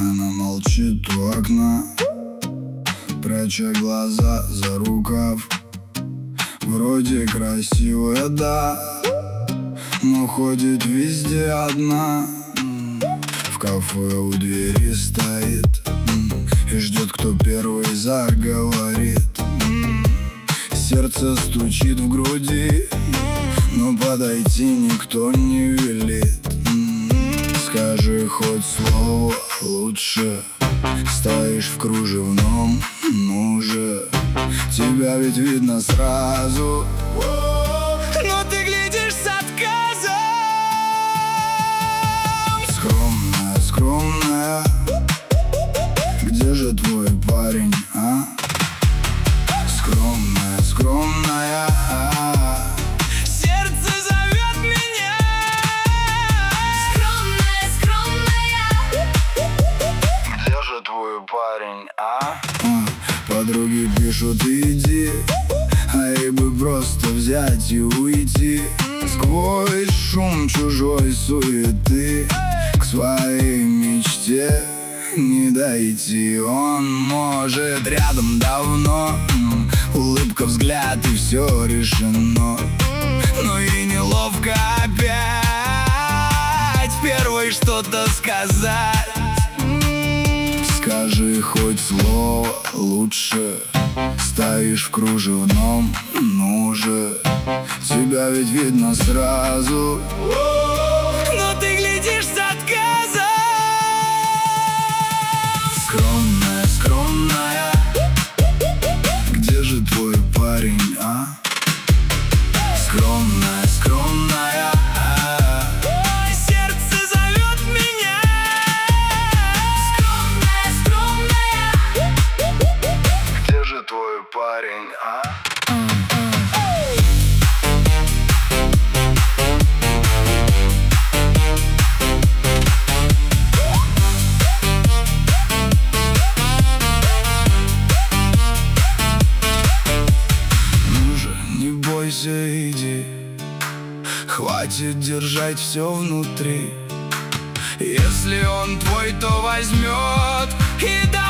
Она молчит у окна, пряча глаза за рукав. Вроде красивая, да, но ходит везде одна. В кафе у двери стоит и ждет, кто первый заговорит. Сердце стучит в груди, но подойти никто не велит. Скажи хоть слово лучше, стоишь в кружевном, ну же, тебя ведь видно сразу, но ты глядишь с отказом. Скромная, скромная, где же твой парень, а? Скромная, скромная, сердце зовет меня. Скромная, скромная, где же твой парень, а? Подруги пишут иди, а ей бы просто взять и уйти. Сквозь шум чужой суеты к своей мечте не дойти. Он может рядом давно, улыбка, взгляд и все решено. Но и неловко опять первой что-то сказать. Скажи хоть слово лучше, стоишь в кружевном, ну же, тебя ведь видно сразу, Но ты глядишь с отказом. Скромная, скромная, где же твой парень, а? Скромная, скромная, Сердце зовет меня. скромная, скромная, где же твой парень, а? Иди, хватит держать все внутри. Если он твой, то возьмет и даст.